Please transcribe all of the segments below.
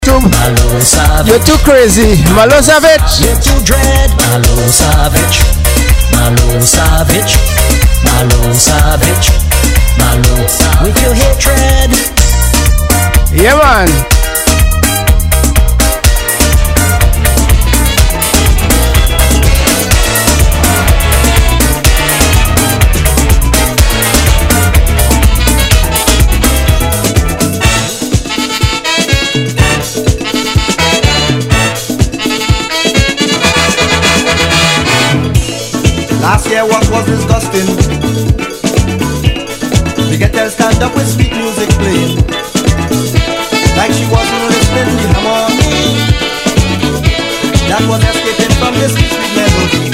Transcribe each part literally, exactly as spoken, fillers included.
Malo Savage. You're too crazy. Malo Savage. You're too dread. Malo Savage. Malo Savage. Malo Savage. Malo with your hatred. Yeah, man. Last year what was disgusting. We get her stand up with sweet music playing, like she wasn't listening to harmony. That was escaping from this sweet melody.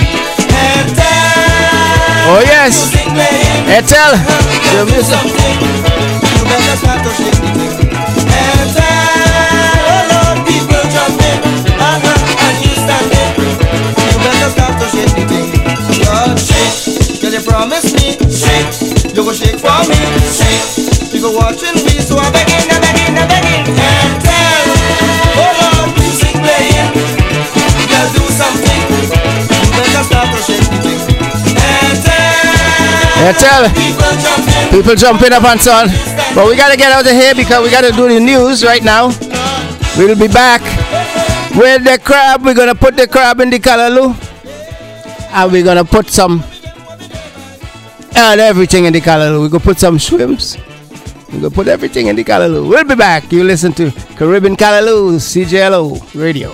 Etel, oh yes, Etel, the music. You better start to shake the thing. Etel, oh Lord, people jumping, uh-huh, and you standing. You better start to shake the thing. Lord, shake, can you promise me? Shake, you go shake for me. Shake, you go watching me, so I'm begging, I'm begging, I'm begging. And tell, oh Lord, music playing, girl do something. You better start to shake the thing. And tell, yeah, tell people jumping, people jumping up and son. But we gotta get out of here because we gotta do the news right now. We'll be back with the crab. We're gonna put the crab in the callaloo. And we're gonna put some and everything in the callaloo. We're gonna put some shrimps. We're gonna put everything in the callaloo. We'll be back. You listen to Caribbean Callaloo, C J L O Radio.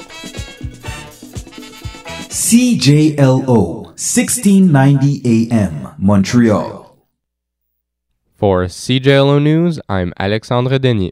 C J L O, sixteen ninety A M, Montreal. For C J L O News, I'm Alexandre Denis.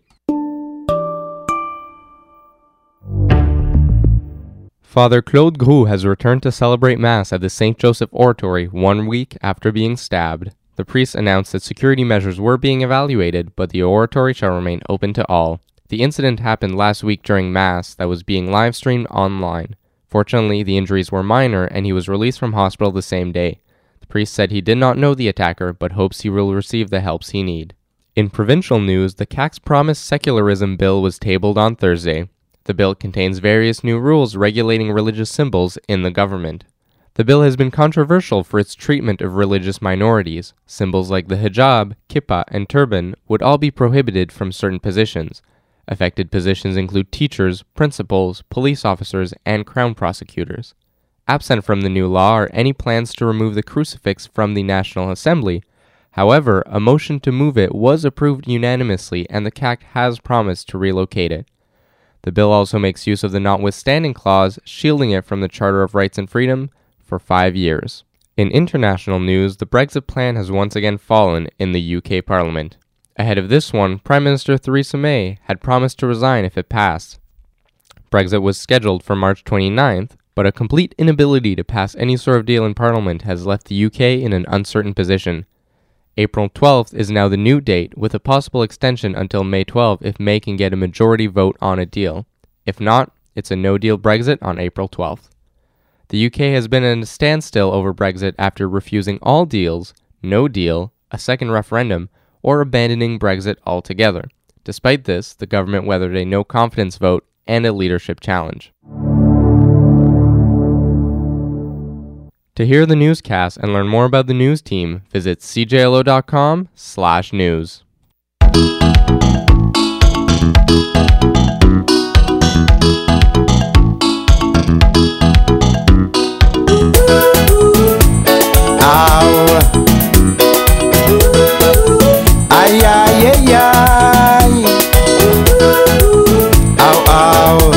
Father Claude Groux has returned to celebrate Mass at the Saint Joseph Oratory one week after being stabbed. The priest announced that security measures were being evaluated, but the oratory shall remain open to all. The incident happened last week during Mass that was being live-streamed online. Fortunately, the injuries were minor and he was released from hospital the same day. The priest said he did not know the attacker, but hopes he will receive the helps he needs. In provincial news, the C A Q's promised secularism bill was tabled on Thursday. The bill contains various new rules regulating religious symbols in the government. The bill has been controversial for its treatment of religious minorities. Symbols like the hijab, kippah, and turban would all be prohibited from certain positions. Affected positions include teachers, principals, police officers, and crown prosecutors. Absent from the new law are any plans to remove the crucifix from the National Assembly. However, a motion to move it was approved unanimously, and the C A Q has promised to relocate it. The bill also makes use of the notwithstanding clause, shielding it from the Charter of Rights and Freedom for five years. In international news, the Brexit plan has once again fallen in the U K Parliament. Ahead of this one, Prime Minister Theresa May had promised to resign if it passed. Brexit was scheduled for March twenty-ninth, but a complete inability to pass any sort of deal in Parliament has left the U K in an uncertain position. April twelfth is now the new date, with a possible extension until May twelfth if May can get a majority vote on a deal. If not, it's a no-deal Brexit on April twelfth. The U K has been in a standstill over Brexit after refusing all deals, no deal, a second referendum, or abandoning Brexit altogether. Despite this, the government weathered a no-confidence vote and a leadership challenge. To hear the newscast and learn more about the news team, visit c j l o dot com slash news. Ay, ay, ay, ay. Ow, ow.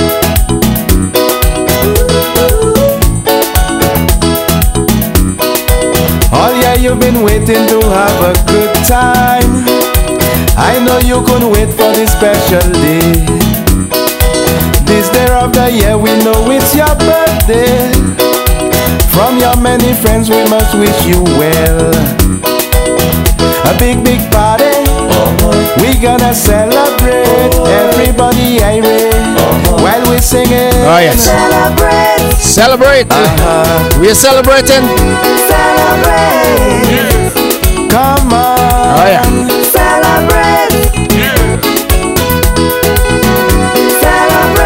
All year you've been waiting to have a good time. I know you couldn't wait for this special day. This day of the year we know it's your birthday. From your many friends we must wish you well. A big, big party, uh-huh. We gonna celebrate, uh-huh. Everybody irate, uh-huh. While we singing. Oh yes. Celebrate, Celebrate. uh-huh. We're celebrating. Celebrate, yeah. Come on. Oh yeah. Celebrate, yeah. Celebrate.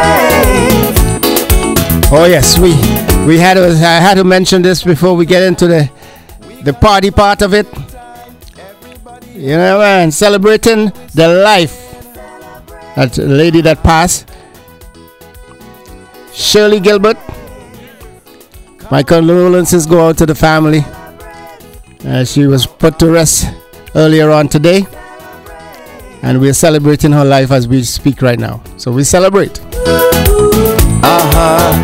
Oh yes, we we had to, I had to mention this before we get into the the party part of it. You know, man, celebrating the life that lady that passed, Shirley Gilbert. My condolences go out to the family. Uh, she was put to rest earlier on today, and we're celebrating her life as we speak right now. So we celebrate. Uh-huh.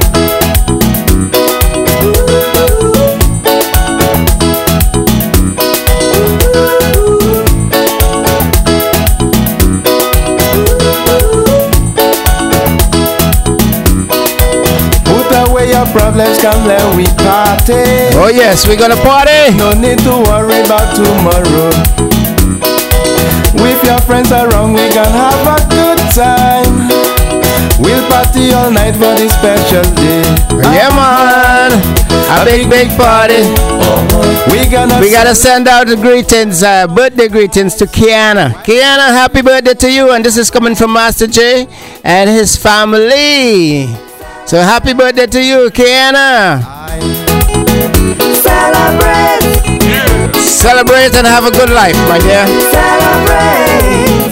Your problems come, let we party. Oh yes, we're gonna party. No need to worry about tomorrow. With your friends around, we can have a good time. We'll party all night for this special day. Yeah, man, a big, big party. We gonna we gotta send out the greetings, uh, birthday greetings to Kiana. Kiana, happy birthday to you, and this is coming from Master J and his family. So happy birthday to you, Kiana. celebrate. Yeah. Celebrate and have a good life, my dear. Celebrate.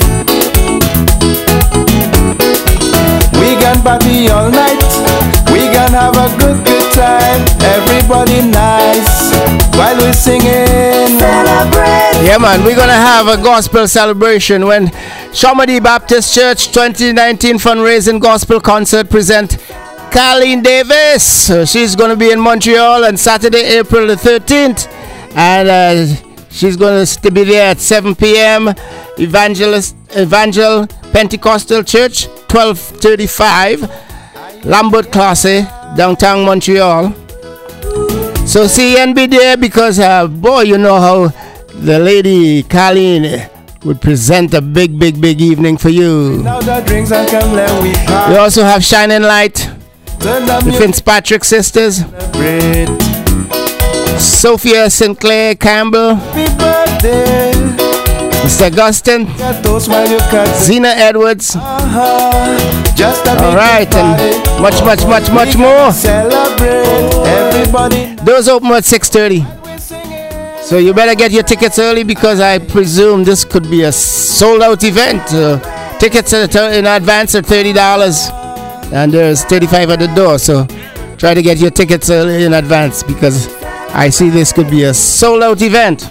We can party all night. We can have a good, good time. Everybody nice while we singing. Celebrate. Yeah, man, we're gonna have a gospel celebration when Shamadi Baptist Church twenty nineteen fundraising gospel concert present Colleen Davis. So she's going to be in Montreal on Saturday, April the thirteenth. And uh, she's going to be there at seven p.m. Evangelist, Evangel Pentecostal Church, twelve thirty-five Lambert Classe, downtown Montreal. So see and be there because, uh, boy, you know how the lady Colleen would present a big, big, big evening for you. Now the drinks and come let we We also have Shining Light, the Fitzpatrick sisters, celebrate. Sophia Sinclair Campbell, Happy birthday. Mister Augustine, Get those while you cut. Zena Edwards. Uh-huh. Just a All big right, party. and much, much, much, much We more. gonna Celebrate. Everybody. Those open at six thirty. So you better get your tickets early because I presume this could be a sold-out event. Uh, tickets in advance are thirty dollars. And there's thirty-five at the door, so try to get your tickets early in advance because I see this could be a sold-out event.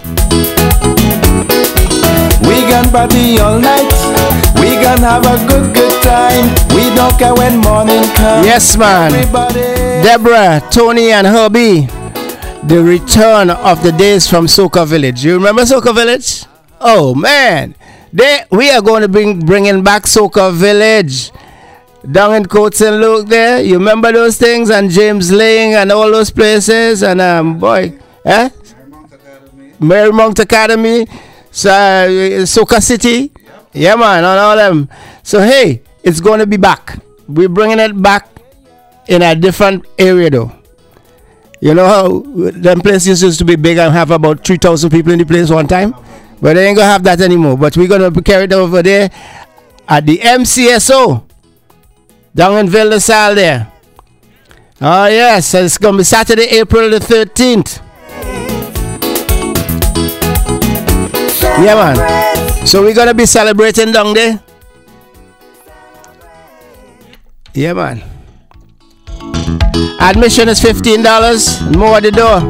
We can party all night. We can have a good, good time. We don't care when morning comes. Yes, man. Everybody. Deborah, Tony, and Herbie, the return of the days from Soca Village. You remember Soca Village? Oh man, they we are going to bring bringing back Soca Village. Down in Coates and Luke there, you remember those things, and James Lane and all those places, and um boy, eh? Marymount Academy, so, uh, Soca City, yeah man, and all them. So hey, it's going to be back. We're bringing it back in a different area though. You know how them places used to be big and have about three thousand people in the place one time, but they ain't gonna have that anymore. But we're gonna carry it over there at the M C S O. Down in Ville de Salle there. Oh yes, so it's going to be Saturday, April the thirteenth. Yeah man. So we're going to be celebrating down there. Yeah man. Admission is fifteen dollars. More at the door.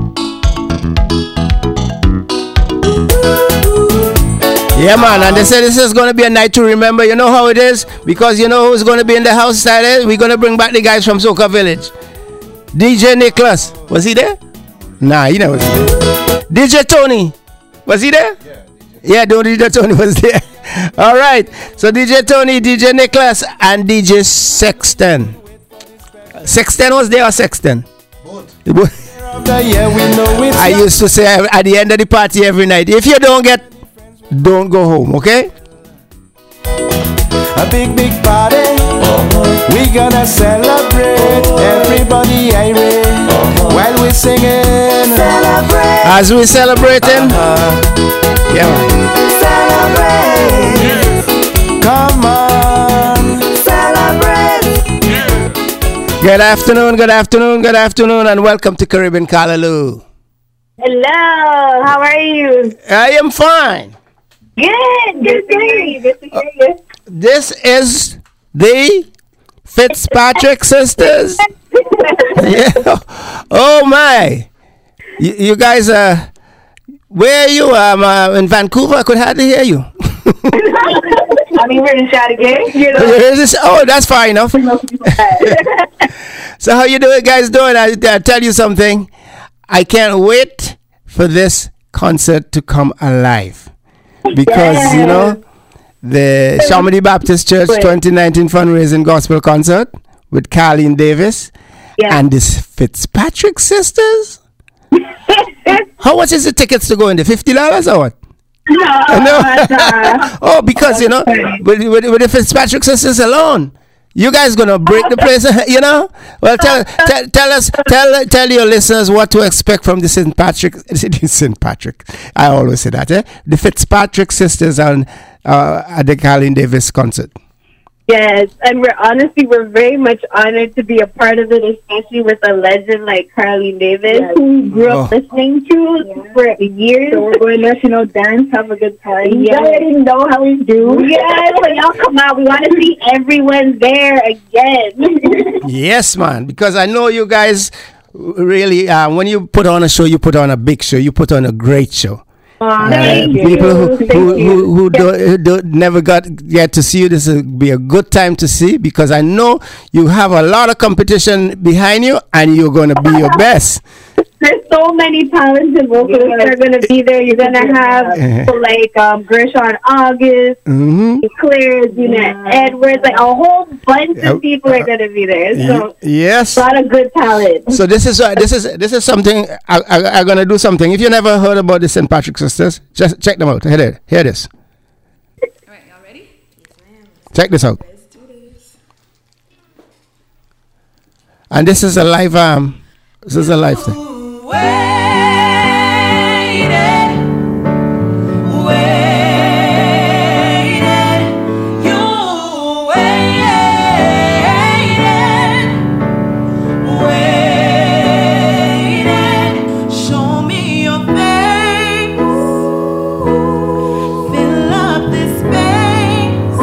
Yeah, man, and they said this is going to be a night to remember. You know how it is? Because you know who's going to be in the house Saturday? We're going to bring back the guys from Soca Village. D J Nicholas. Was he there? Nah, he never was there. D J Tony. Was he there? Yeah, yeah, D J Tony was there. All right. So D J Tony, D J Nicholas, and D J Sexton. Sexton was there or Sexton? Both. I used to say at the end of the party every night, if you don't get don't go home, okay? A big, big party. Uh-huh. We gonna celebrate. Everybody irate uh-huh. While we singing. Celebrate. As we celebrating. Uh-huh. Yeah, man. Celebrate. Come on. Celebrate. Good afternoon, good afternoon, good afternoon, and welcome to Caribbean Callaloo. Hello, how are you? I am fine. Good, good to hear you. Good to hear you. This is the Fitzpatrick sisters. Yeah. Oh my! You, you guys, uh, where are you? Um, uh, in Vancouver. I could hardly hear you. I mean, we're in Chateauguay, you know. Is this- oh, that's far enough. So how you doing, guys? Doing? I, I tell you something. I can't wait for this concert to come alive because you know the Shamedy Baptist Church twenty nineteen fundraising gospel concert with Carleen Davis Yeah. and this Fitzpatrick sisters. How much is the tickets to go in there? Fifty dollars or what? No, No. uh, Oh, because you know, with, with, with the Fitzpatrick sisters alone, you guys gonna break the place, you know. Well, tell tell, tell us, tell tell your listeners what to expect from the Saint Patrick, Saint Patrick. I always say that, eh? The Fitzpatrick sisters on uh, at the Carleen Davis concert. yes, and we're honestly, we're very much honored to be a part of it, especially with a legend like Carleen Davis, who we grew up Oh. listening to for years. So we're going to, you know, dance, have a good time. You Yes. already know how we do. Yes, so y'all come out. We want to see everyone there again. Yes, man, because I know you guys really. Uh, when you put on a show, you put on a big show. You put on a great show. Aw, Uh, thank you. people who Thank who, you. who, who, don't, who don't never got get to see you, this will be a good time to see because I know you have a lot of competition behind you and you're going to be your best. There's so many talented vocalists that are going to be there. You're going to have people like um, Gershon August, hmm Claire, Gina Edwards, like a whole bunch Yeah. of people are going to be there. So Yes. a lot of good talent. So this is uh, this is this is something I, I, I'm gonna do something. If you never heard about the Saint Patrick sisters, just check them out. Here, it- here it is. All right, y'all ready? Check this out. And this is a live um. This is a live thing. Show me your face. Fill up this space.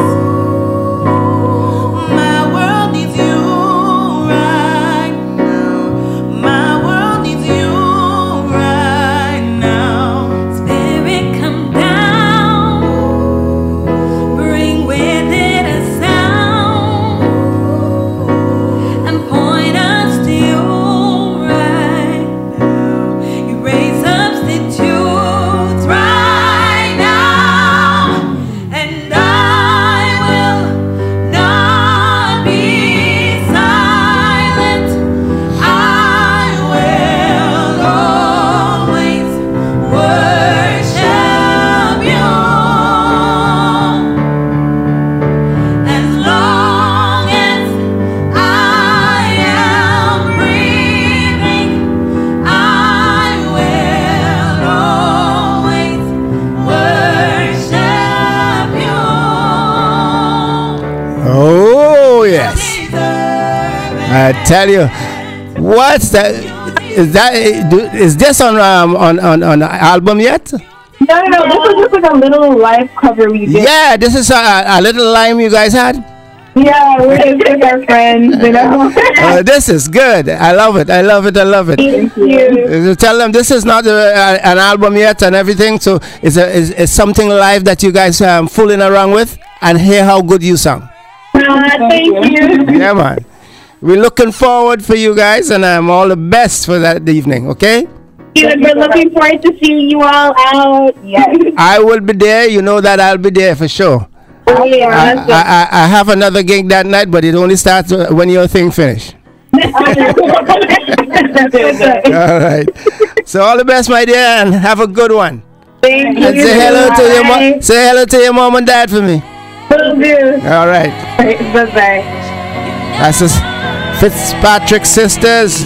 My world needs you right now. My world needs you right now. Spirit, come down. Bring with it a sound and point us to you right now. Erase substitutes right now, and I will not be silent. I will always worship you as long as I am breathing. I will always worship you. Oh yes. I tell you, what's that? Is that is this on um on on on the album yet? No, no, no. This was just like a little live cover we did. Yeah, this is a, a little lime you guys had. Yeah, we're just with our friends, you know. Uh, this is good. I love it. I love it. I love it. Thank you. Uh, Tell them this is not a, a, an album yet and everything. So it's a it's, it's something live that you guys um fooling around with and hear how good you sound. Uh, thank you. Yeah, man. We're looking forward for you guys and um all the best for that evening. Okay. And we're looking forward to seeing you all out. Yes. I will be there. You know that I'll be there for sure. Oh, I, yeah. I, I, I have another gig that night, but it only starts uh, when your thing finish. All right. So all the best, my dear, and have a good one. Thank you. And say hello to your Bye. mom. Say hello to your mom and dad for me. Will do. All right. Bye bye. That's the Fitzpatrick sisters.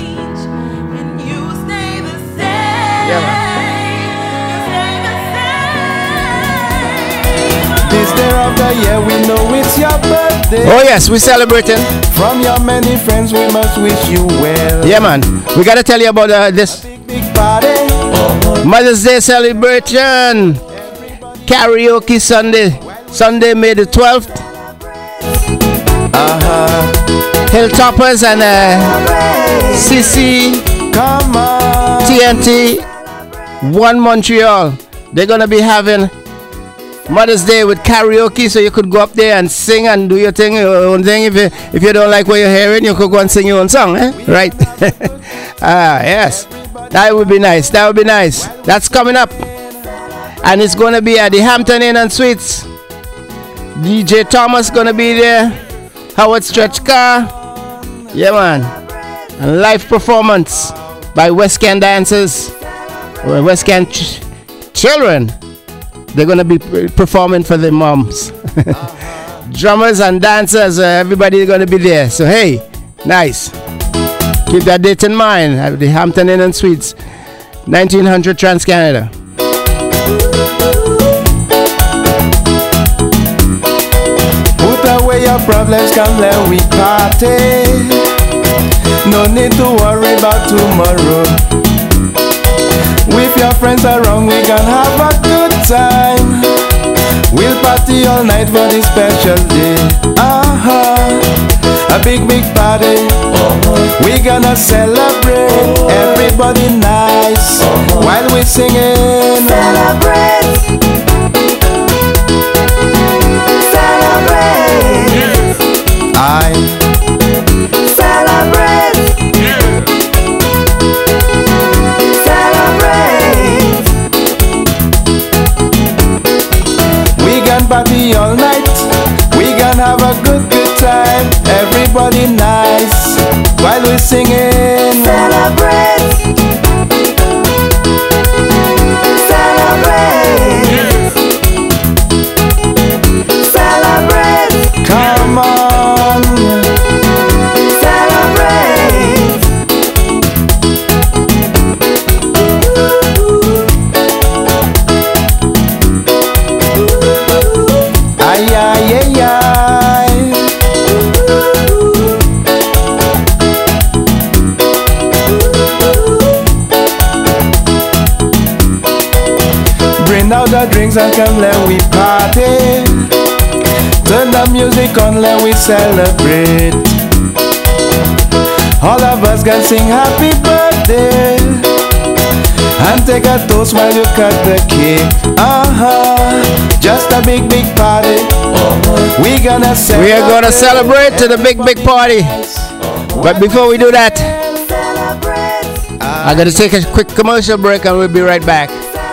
Yeah, man. This First day of the year, we know it's your birthday. Oh yes, we're celebrating. From your many friends, we must wish you well. Yeah, man. We gotta tell you about uh, this Big, big party. Mother's Day celebration. Karaoke Sunday. Sunday, May the twelfth. Uh-huh. Hilltoppers and uh, C C, Come on. T N T, One Montreal. They're gonna be having Mother's Day with karaoke, so you could go up there and sing and do your thing, your own thing. If you if you don't like what you're hearing, you could go and sing your own song, eh? Right? Ah, yes. That would be nice. That would be nice. That's coming up, and it's gonna be at the Hampton Inn and Suites. D J Thomas gonna be there. Howard Stretch Car. Yeah, man. And live performance by West End dancers, or West End ch- children. They're gonna be performing for the moms. Drummers and dancers, uh, everybody's gonna be there. So hey, nice. Keep that date in mind at the Hampton Inn and Suites, nineteen hundred Trans Canada. Put away your problems, come let we party. No need to worry about tomorrow. With your friends around, we can have a good time. We'll party all night for this special day. Uh-huh. A big, big party. Uh-huh. We gonna celebrate. Uh-huh. Everybody nice. Uh-huh. While we singing. Celebrate. Celebrate. I celebrate. Celebrate. We can party all night. We can have a good, good time. Everybody nice while we singing. Celebrate. Celebrate. Celebrate. Come on. Celebrate. Ay, ay, ay, ay. Bring out the drinks and come let we party. Turn the music on, let we celebrate. All of us can sing happy birthday and take a toast while you cut the cake. Uh-huh. Just a big, big party. Uh-huh. We gonna celebrate. We are gonna celebrate to the big, big party. But before we do that, I gotta take a quick commercial break and we'll be right back.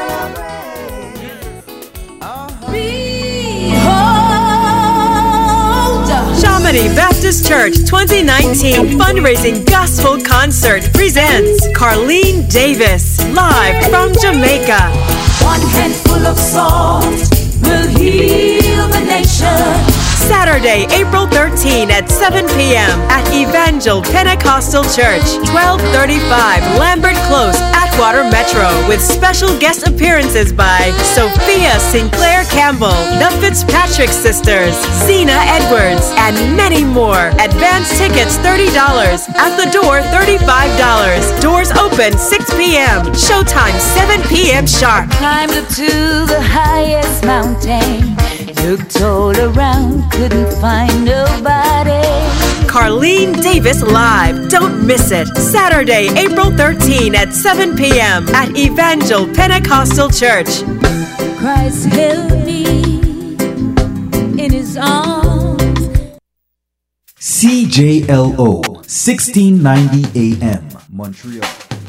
Chamonix Baptist Church twenty nineteen Fundraising Gospel Concert presents Carlene Davis live from Jamaica. One handful of salt will heal the nation. Saturday, April thirteenth at seven p.m. at Evangel Pentecostal Church, twelve thirty-five Lambert Close, Atwater Metro, with special guest appearances by Sophia Sinclair Campbell, the Fitzpatrick Sisters, Zena Edwards, and many more. Advance tickets thirty dollars, at the door thirty-five dollars. Doors open six p.m. Showtime seven p.m. sharp. Climbed up to the highest mountain. Looked all around, couldn't find nobody. Carlene Davis live. Don't miss it. Saturday, April thirteenth at seven p.m. at Evangel Pentecostal Church. Christ held me in his arms. C J L O sixteen ninety A M Montreal.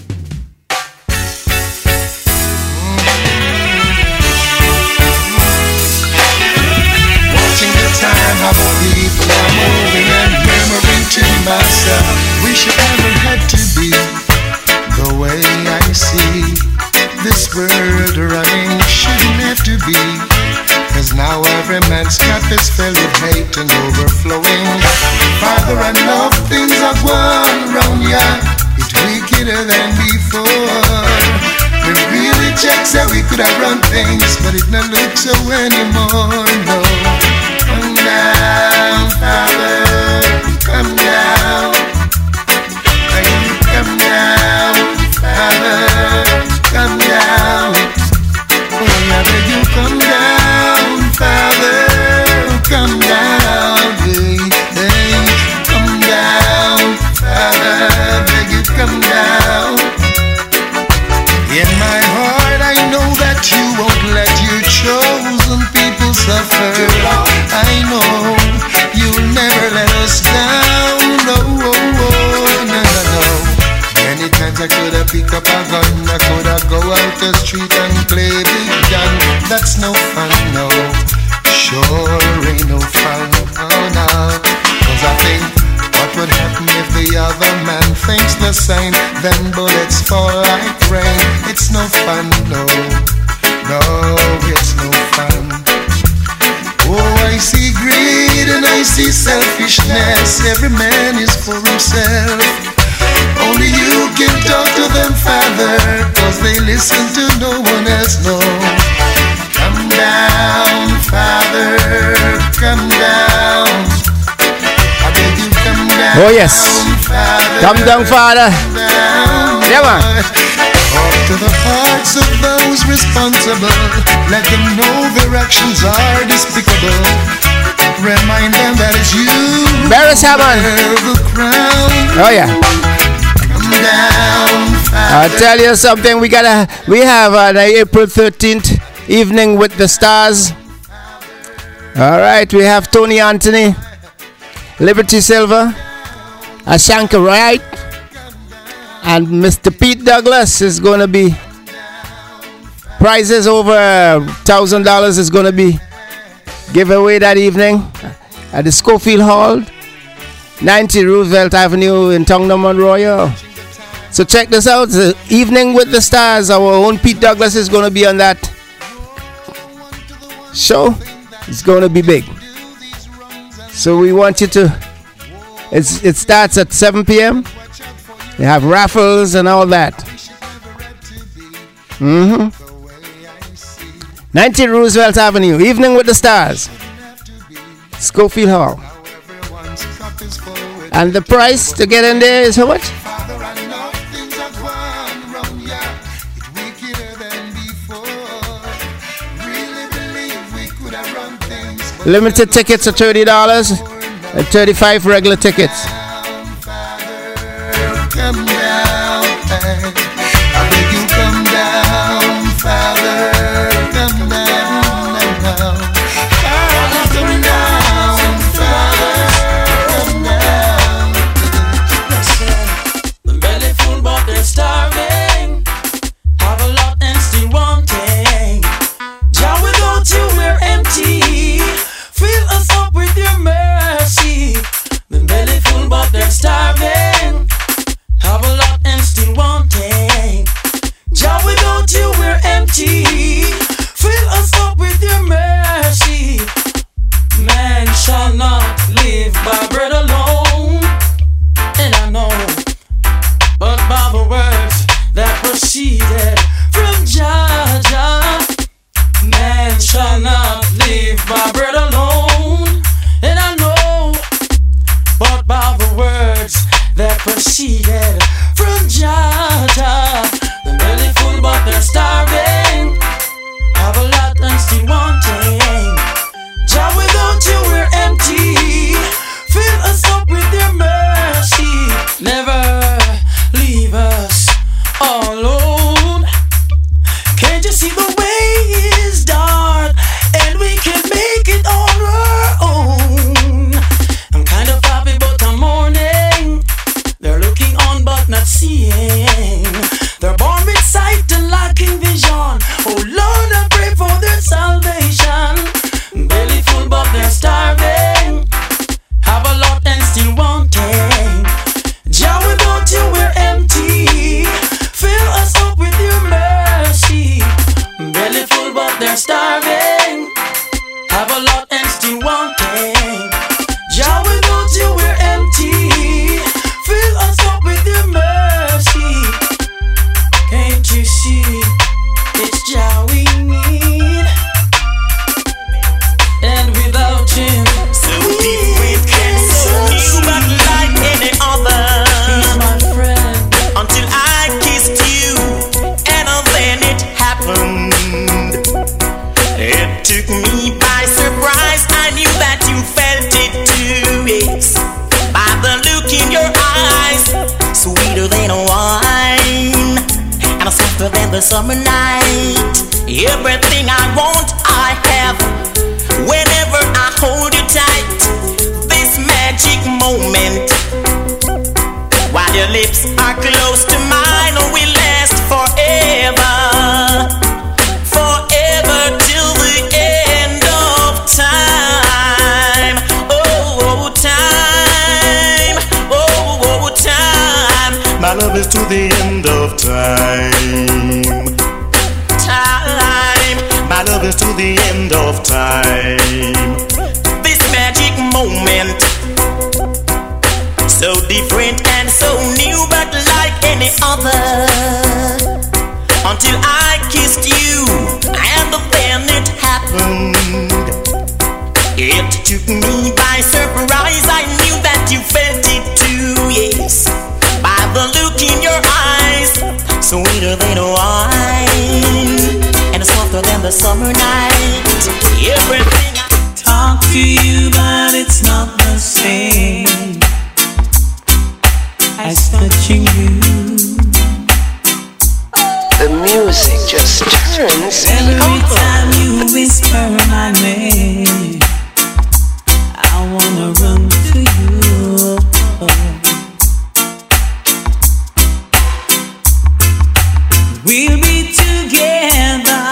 How the people are moving and murmuring to myself, wish it never had to be the way I see this world running. Shouldn't have to be, cause now every man's cup is filled with hate and overflowing. Father, I know things are going wrong, yeah, it's wickeder than before. We really check so we could have run things, but it not look so anymore, no. I coulda pick up a gun, I coulda go out the street and play big gun. That's no fun, no. Sure ain't no fun, oh no. Cause I think what would happen if the other man thinks the same? Then bullets fall like rain. It's no fun, no. No, it's no fun. Oh, I see greed and I see selfishness. Every man is for himself. Only you can talk to them, Father, cause they listen to no one else, no. Come down, Father, come down. I beg you, come down. Oh yes, Father, come down, Father. come down. Yeah, man. Talk to the hearts of those responsible. Let them know their actions are despicable. Remind them that it's you. Barris Hammond. The crown. Oh yeah. Come down, Father. I'll tell you something. We gotta. We have uh, the April thirteenth evening with the stars. All right. We have Tony Anthony, Liberty Silver, Ashanka Wright, and Mister Pete Douglas is going to be. Prizes over one thousand dollars is going to be giveaway that evening at the Schofield Hall, ninety Roosevelt Avenue in Tongnam, Monroe. So check this out, the Evening with the Stars. Our own Pete Douglas is going to be on that show. It's going to be big. So we want you to, it's, it starts at seven p.m. They have raffles and all that. Mm-hmm. ninety Roosevelt Avenue, Evening with the Stars, Schofield Hall. And the price to get in there is how much? Limited tickets are thirty dollars and thirty-five dollars regular tickets. Come down, I beg you, come down, Father, come down, now. Father, come down, Father, come down. The belly full but they're starving. Have a lot and still wanting. Jah, without you we're empty. Fill us up with your mercy. The belly full but they're starving. Have a lot and still wanting. Jah, without you we're empty. Fill us up with your mercy. Man shall not live by bread alone, and I know, but by the words that proceeded from Jah, Jah. Man shall not live by bread alone, and I know, but by the words that proceeded from Jah, Jah. The belly full but they're starving. Have a lot and still wanting. Jah, without you we're empty. Fill us up with your mercy. Never leave us alone. Can't you see the way is dark and we can make it on our own? I'm kind of happy but I'm mourning. They're looking on but not seeing. They're born with sight and lacking vision. Oh Lord, I pray for their salvation. Belly full but they're starving. Have a lot and still wanting. Jah, without you we're empty. Fill us up with your mercy. Belly full but they're starving. Have a lot and still wanting. Jah, without you we're empty. Fill us up with your mercy. Can't you see it's Jah we need? And without him, so we can serve you but like any other. He's my friend. Until I kissed you and then it happened. It took me by surprise. I knew that you felt it too. It's by the look in your eyes, sweeter than wine and softer than the summer night. Everything I want, I have. Whenever I hold you tight, this magic moment, while your lips are close to mine. love is to the end of time. Time, my love is to the end of time. This magic moment, so different and so new, but like any other. Until I kissed you, and then it happened. It took me by surprise. I knew that you felt it too, yes. By the look in your eyes, sweeter than wine, and softer than the summer night. Everything I talk to you, but it's not the same as touching you. The music just turns me every on. time you whisper my name. I wanna run to you. We'll be together,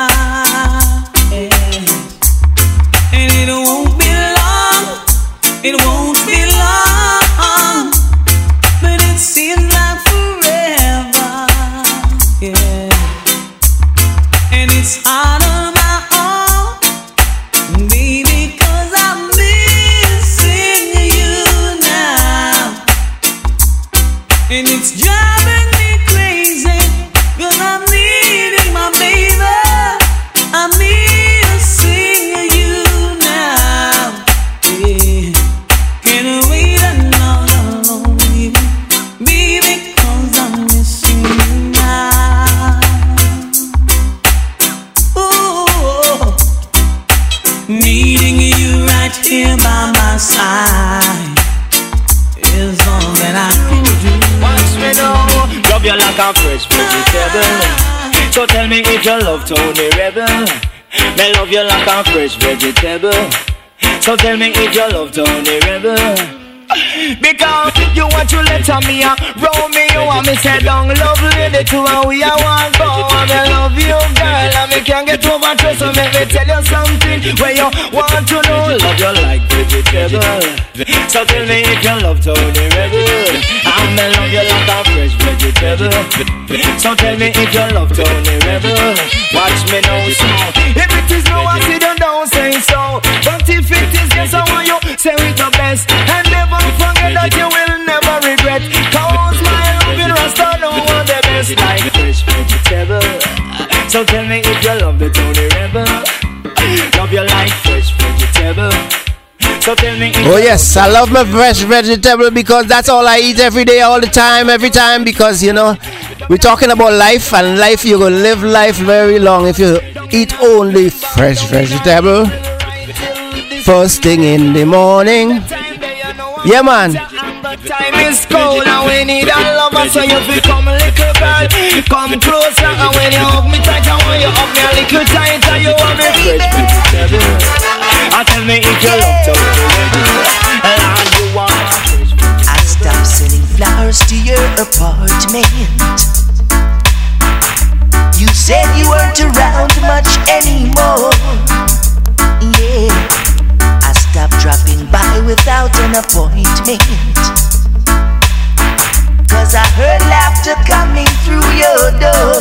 yeah. And it won't be long. It won't be long, but it seems like forever, yeah. And it's hard on my own, baby, 'cause I'm missing you now. And it's driving me crazy, 'cause I'm needing my baby. I'm missing you now, yeah. Can't wait another long evening, baby, 'cause I'm missing you now. Ooh, needing you right here by my side is all that I can do. Once me know, love you like a fresh vegetable. So tell me if you love Tony Rebel. Me love you like a fresh vegetable. So tell me if you love Tony Rebel. Because you want to let me uh, roll me, you want me say down love lady to and we are one go. And I love you girl and me can't get over to, so make me tell you something where you want to know. Love you like vegetable. So tell me if you love Tony Rebel. And me love you like a fresh vegetable. So tell me if you love Tony Rebel. Watch me now small. If it is no, I see them don't say so. But if it is yes, I want you say it the best. And never forget that you will never regret. Cause my love in Rasta know what the best like fresh vegetable. So tell me if you love the Tony Rebel. Love you like fresh vegetable. So tell me if oh yes, I love my fresh vegetable because that's all I eat every day, all the time, every time. Because you know, we're talking about life, and life, you're gonna live life very long if you eat only fresh vegetable. First thing in the morning. Yeah, man. time is cold and we need a lover, so you feel come little girl, come closer. And when you hug me tight, I want you hug me a little tighter. You want me fresh vegetable. And tell me if you love to and you want. I stopped sending flowers to your apartment. You said you weren't around much anymore. Yeah, I stopped dropping by without an appointment. Cause I heard laughter coming through your door.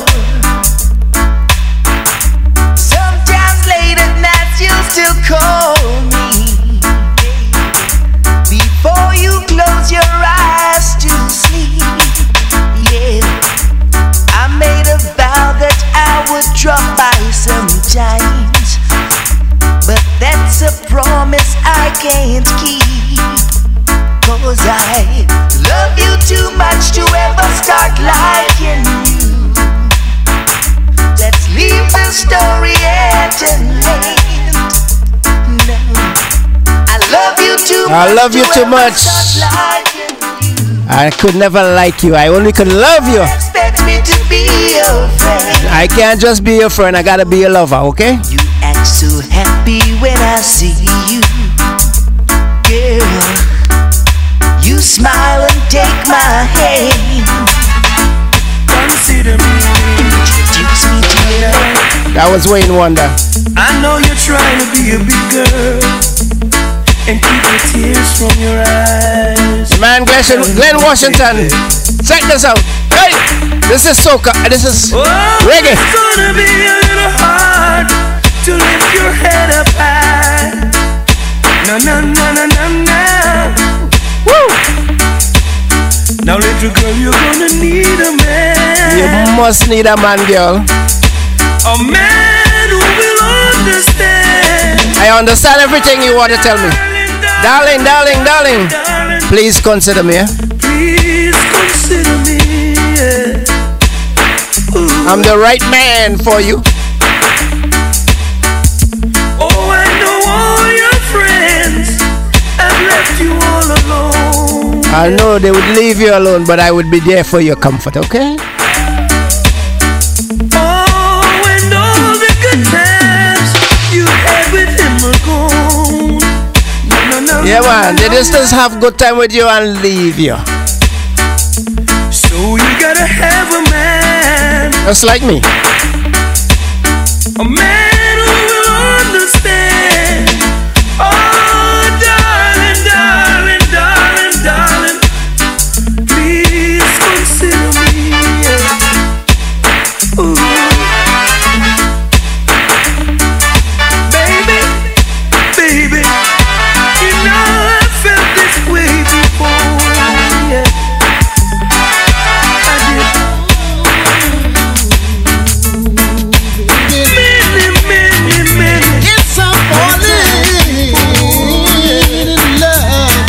Sometimes late at night you still call me before you close your eyes to sleep. Yeah, I made a vow that I would drop by sometimes, but that's a promise I can't keep. Cause I love you too much to ever start liking you. Let's leave the story at an end. No, I love you too I much love you to too ever much. start liking you. I could never like you. I only could love you. Expect me to be your friend. I can't just be your friend. I gotta be your lover, okay? You act so happy when I see you, girl. You smile and take my hand. Consider me. Introduce me to you. That was Wayne Wonder. I know you're trying to be a big girl and keep the tears from your eyes. Man, Glenn, Glenn Washington Check this out. Hey, this is soca. This is Oh, reggae. it's gonna be a little hard to lift your head up high. No, no, no, no, no, no. Woo! Now, little girl, you're gonna need a man. You must need a man, girl. A man who will understand. I understand everything you want to tell me. Darling, darling, darling. Please consider me. Eh? Please consider me. Yeah. I'm the right man for you. Oh, I know all your friends have left you all alone. I know they would leave you alone, but I would be there for your comfort, okay? Oh, and all the good times you had with him are gone. No, no, no. Yeah, man. They just just have good time with you and leave you. So you gotta have a man. Just like me. A man who will understand. Oh, darling, darling, darling, darling. Please consider me. Ooh. Baby, baby, you know I felt this way before. Yeah. I did. Many, many, many. Yes, I'm falling in love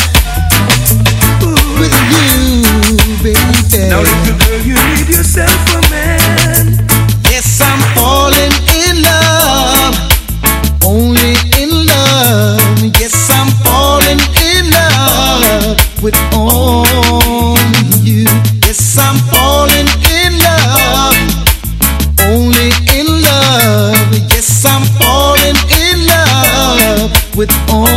with you, baby. Now, little girl, you need yourself a man. Yes, I'm falling in love, only in love. Yes, I'm falling in love with only you. Yes, I'm falling in love, only in love. Yes, I'm falling in love with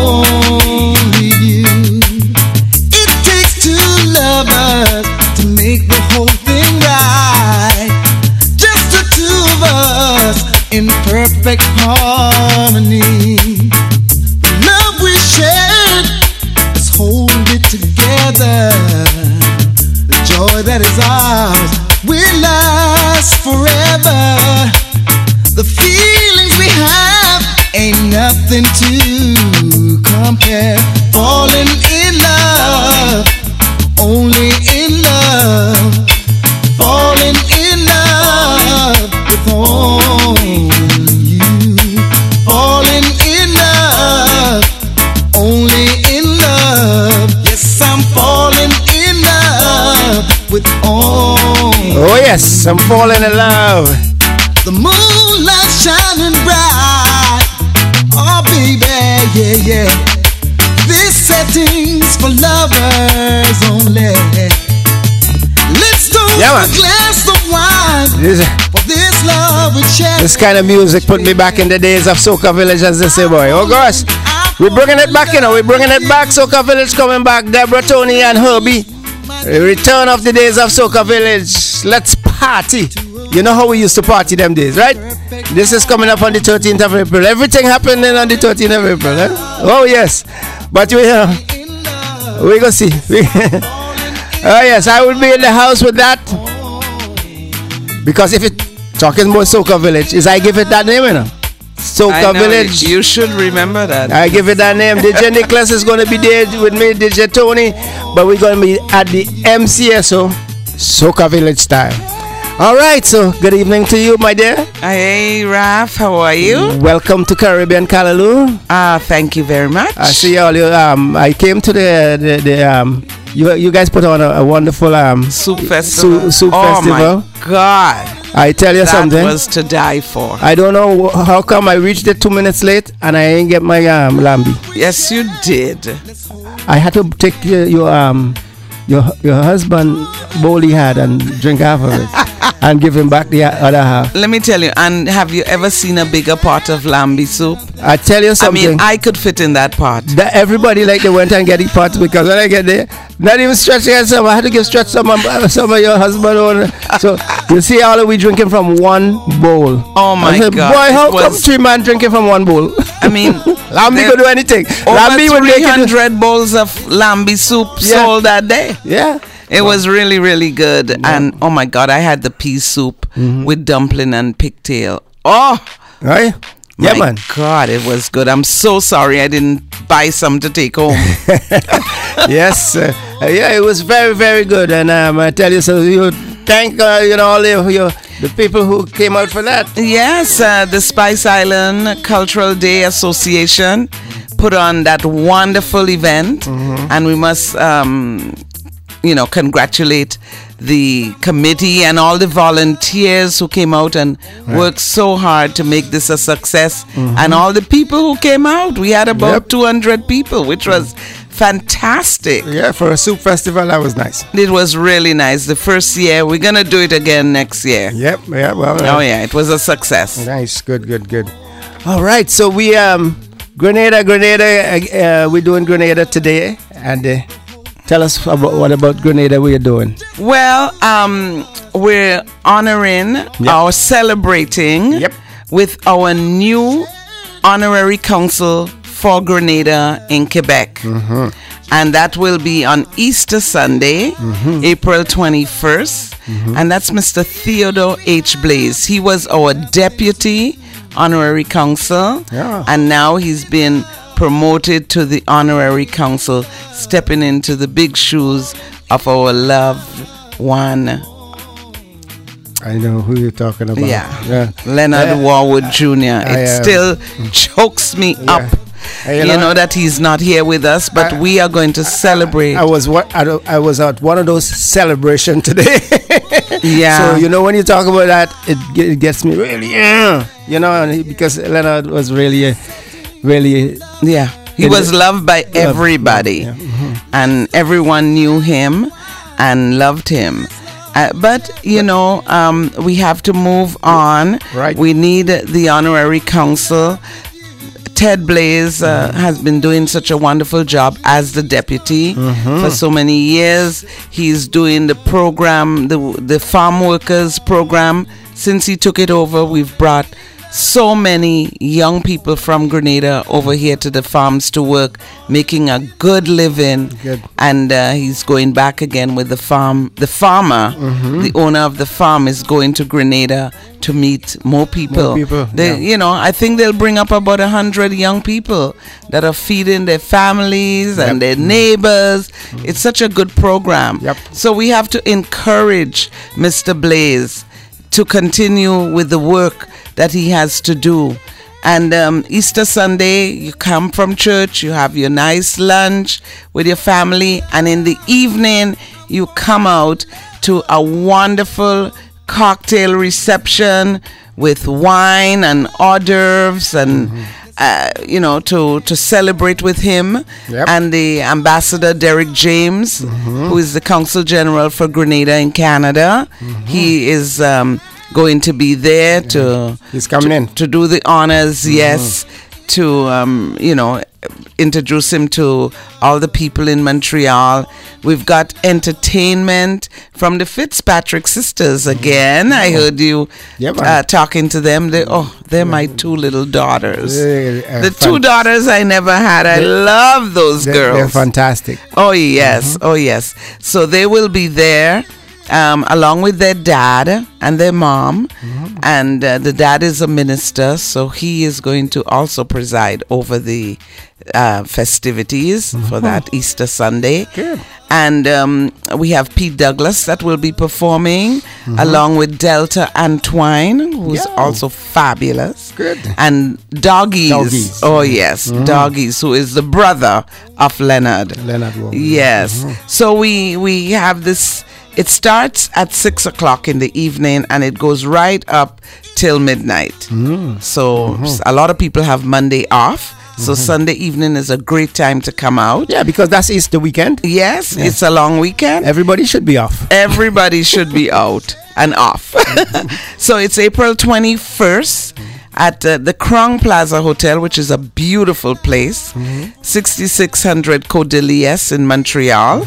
only you. It takes two lovers to make the whole thing right. Just the two of us in perfect harmony. The love we shared, let's hold it together. The joy that is ours will last forever. The feelings we have ain't nothing to compare. Falling in love, only in love. Falling in love with only you. Falling in love, only in love. Yes, I'm falling in love with only. Oh, yes, I'm falling in love. The moonlight shining bright. Oh, baby, yeah, yeah. This setting's for lovers only. Let's do Yeah, a man. glass of wine This, for this love we share. this kind of music put me back in the days of Soca Village, as they say, boy. Oh, gosh. We're bringing it back, you know. We're bringing it back. Soca Village coming back. Deborah, Tony, and Herbie. The return of the days of Soca Village. Let's party. You know how we used to party them days, right? This is coming up on the thirteenth of April. Everything happening on the thirteenth of April, eh? Oh, yes. But we, uh, we go see. Oh, yes, I will be in the house with that. Because if it talking about Soca Village, is I give it that name, you know? Soca I know, Village. You should remember that. I give it that name. D J Nicholas is going to be there with me, D J Tony. But we're going to be at the M C S O, Soca Village style. All right, so good evening to you, my dear. Hey, Raf, how are you? Welcome to Caribbean Callaloo. Ah, uh, thank you very much. I see all you. Um, I came to the the, the um. You you guys put on a, a wonderful um soup festival. Soup, soup oh festival. my God! I tell you that something. That was to die for. I don't know how come I reached it two minutes late and I ain't get my um lambi. Yes, you did. I had to take your, your um your your husband bowl he had and drink half of it and give him back the other half. Let me tell you. And have you ever seen a bigger pot of lambi soup? I tell you something. I mean, I could fit in that pot. That everybody like they went and get the pot because when I get there, not even Stretch had some. I had to give Stretch some of some of your husband on. So you see, all of we drinking from one bowl. Oh my I said, God! Boy, how was, come three man drinking from one bowl? I mean, lambi could do anything. Over Lambi would make three hundred bowls of lambi soup yeah. sold that day. Yeah. It was really, really good. And oh my God, I had the pea soup with dumpling and pigtail. Oh, right? Yeah, my man. God, it was good. I'm so sorry I didn't buy some to take home. Yes, uh, yeah, it was very, very good. And um, I tell you, so you thank uh, you know all the, your, the people who came out for that. Yes, uh, the Spice Island Cultural Day Association put on that wonderful event, Mm-hmm. and we must, um, you know, congratulate the committee and all the volunteers who came out and Right. worked so hard to make this a success, Mhm. and all the people who came out. We had about Yep. two hundred people, which was fantastic. Yeah, for a soup festival, that was nice. It was really nice. The first year, we're gonna do it again next year. Yep, yeah, well. Oh yeah, it was a success. Nice, good, good, good. All right, so we um, Grenada, Grenada, uh, uh, we're doing Grenada today, and uh, tell us about what about Grenada we're doing. Well, um, we're honoring or celebrating with our new honorary council for Grenada in Quebec. Mm-hmm. And that will be on Easter Sunday, Mhm. April twenty-first. Mhm. And that's Mister Theodore H. Blaze. He was our deputy honorary council. Yeah. And now he's been promoted to the honorary council, stepping into the big shoes of our loved one. I know who you're talking about. Yeah. Leonard Uh, Warwood Junior I, It um, still chokes me up. Uh, You, know, that he's not here with us, but we are going to celebrate. I was what I, don't- I was at one of those celebration today. Yeah. So you know when you talk about that, it, ge- it gets me really, yeah. You know, and he- because Leonard was really, uh, really. Yeah. He in was the- loved by loved, everybody, yeah, mhm. and everyone knew him and loved him. Uh, but you know, um, we have to move on. Right. We need the honorary council. Ted Blaze uh, has been doing such a wonderful job as the deputy Mhm. for so many years. He's doing the program, the the farm workers program. Since he took it over, we've brought so many young people from Grenada over here to the farms to work, making a good living. Good. And uh, he's going back again with the farm. The farmer, Mhm. the owner of the farm, is going to Grenada to meet more people. More people, They, yeah. you know, I think they'll bring up about a hundred young people that are feeding their families and Yep. their neighbors. It's such a good program. Yep. So we have to encourage Mister Blaze to continue with the work that he has to do. And um, Easter Sunday, you come from church, you have your nice lunch with your family, and in the evening, you come out to a wonderful cocktail reception with wine and hors d'oeuvres and uh, you know, to to celebrate with him. Yep. And the ambassador Derek James, who is the consul general for Grenada in Canada. He is um, going to be there to He's coming to, in. to do the honors. Yes, to um, you know, introduce him to all the people in Montreal. We've got entertainment from the Fitzpatrick sisters again. I heard you Yeah, man. uh, talking to them. They, oh, they're my two little daughters. They are The two fan- daughters I never had. I They- love those They're, girls. they're fantastic. Oh yes, oh yes. So they will be there, um, along with their dad and their mom, and uh, the dad is a minister, so he is going to also preside over the uh, festivities for that Easter Sunday. Good. And um, we have Pete Douglas that will be performing, along with Delta Antwine, who's Yeah. also fabulous. Good. And Doggies. Doggies. Oh yes, Doggies, who is the brother of Leonard. Leonard Warwood. Yes. So we we have this. It starts at six o'clock in the evening and it goes right up till midnight. So s- a lot of people have Monday off. So Sunday evening is a great time to come out. Yeah, because that's Easter weekend. Yes, it's a long weekend. Everybody should be off. Everybody should be out and off. So it's April twenty-first at uh, the Crown Plaza Hotel, which is a beautiful place, sixty-six hundred Côte de Liesse in Montreal.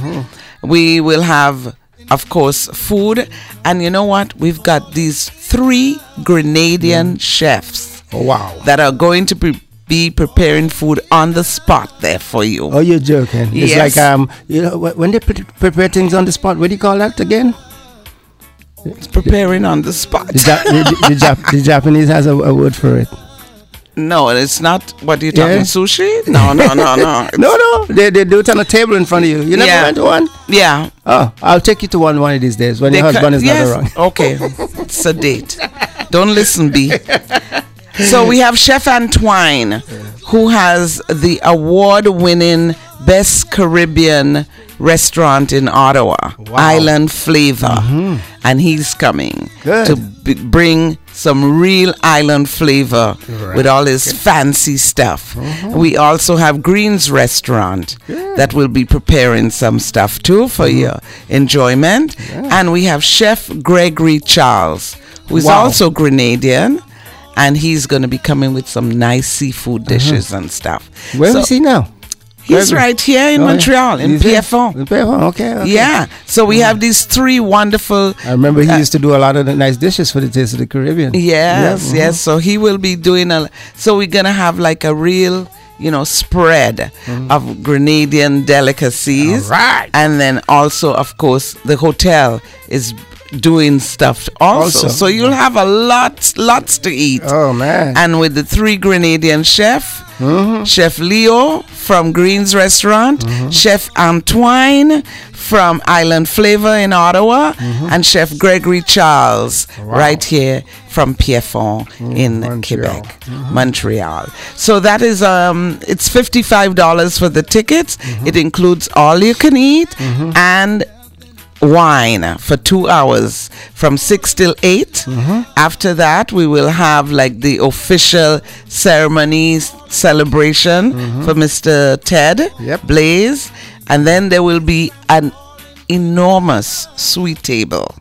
We will have, of course, food. And you know what? We've got these three Grenadian chefs Oh, wow. that are going to be be preparing food on the spot there for you. Oh, you're joking. It's Yes. like, um, you know, wh- when they pre- prepare things on the spot, what do you call that again? It's preparing on the spot. The, Ja- the, the, Jap- the Japanese has a, a word for it. No, it's not. What are you talking? Yeah. Sushi? No, no, no, no. No, no. They, they do it on a table in front of you. You never Yeah. went to one? Yeah. Oh, I'll take you to one one of these days when They your husband ca- is yes. not around. Okay. It's a date. Don't listen, B. So we have Chef Antoine, who has the award-winning Best Caribbean Restaurant in Ottawa, Island Flavor, and he's coming Good. to b- bring some real island flavor with all his fancy stuff. We also have Green's Restaurant that will be preparing some stuff too for your enjoyment, and we have Chef Gregory Charles, who is Wow. also Grenadian. And he's going to be coming with some nice seafood dishes and stuff. Where So is he now? He's Gregory? right here in Oh, yeah. Montreal, in He's P here? F O. In P F O, okay, okay. Yeah. So we have these three wonderful. I remember he uh, used to do a lot of the nice dishes for the Taste of the Caribbean. Yes, Yeah, yes. So he will be doing a. So we're gonna have like a real, you know, spread of Grenadian delicacies. All right. And then also, of course, the hotel is doing stuff also. Also. So you'll have a lot, lots to eat. Oh, man. And with the three Grenadian chef, Chef Leo from Green's Restaurant, Chef Antoine from Island Flavor in Ottawa, and Chef Gregory Charles right here from P F O in Quebec, Montreal. So that is um, it's fifty-five dollars for the tickets. It includes all you can eat and wine for two hours from six till eight. After that, we will have like the official ceremony celebration for Mister Ted Blaze, and then there will be an enormous sweet table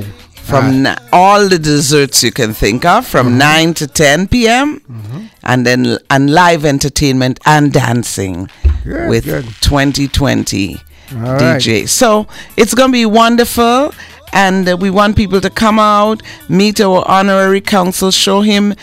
from na- all the desserts you can think of from nine to ten p.m. and then and live entertainment and dancing Good, with good. twenty twenty All D right. J. So it's going to be wonderful, and uh, we want people to come out, meet our honorary council, show him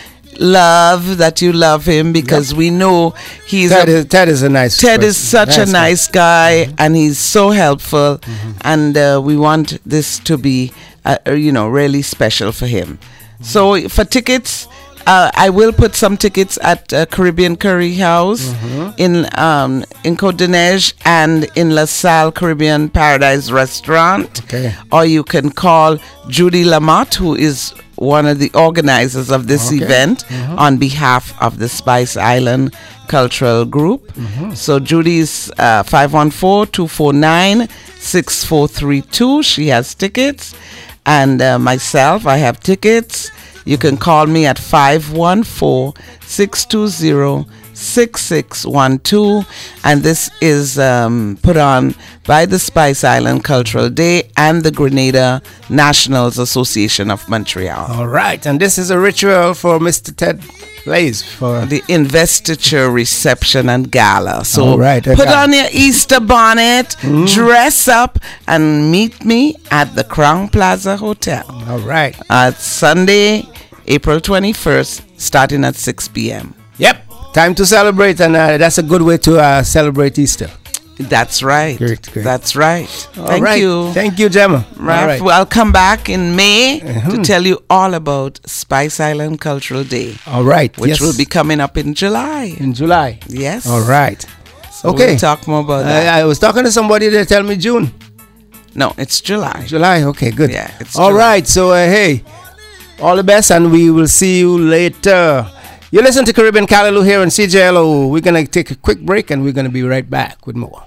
love that you love him, because we know he's Ted a, is, Ted is a nice Ted is person. such a Nice guy. nice guy, and he's so helpful, and uh, we want this to be uh, uh, you know, really special for him. So for tickets, uh, I will put some tickets at uh, Caribbean Curry House in um, in Côte de Neige and in La Salle Caribbean Paradise Restaurant. Okay. Or you can call Judy Lamotte, who is one of the organizers of this Okay. event, on behalf of the Spice Island Cultural Group. So Judy's uh, five one four, two four nine, six four three two. She has tickets. And uh, myself, I have tickets. You can call me at five one four, six two zero, six six one two. And this is um, put on by the Spice Island Cultural Day and the Grenada Nationals Association of Montreal. All right, and this is a ritual for Mister Ted Blaze for the investiture reception and gala. So All right, I put got on your Easter bonnet, dress up, and meet me at the Crown Plaza Hotel. All right. Uh, Sunday, April twenty-first, starting at six p.m. Yep. Time to celebrate, and uh, that's a good way to uh, celebrate Easter. That's right. Great, great. That's right. All Thank right. you. Thank you, Gemma. All Ralph, right. well, I'll come back in May Uh-huh. to tell you all about Spice Island Cultural Day. All right. Which yes. will be coming up in July. in July. Yes. All right. So okay. we'll talk more about that. I, I was talking to somebody. They tell me June. No, it's July. July. Okay, good. Yeah, it's all July. right. So, uh, hey, all the best, and we will see you later. You listen to Caribbean Callaloo here on C J L O. We're going to take a quick break, and we're going to be right back with more.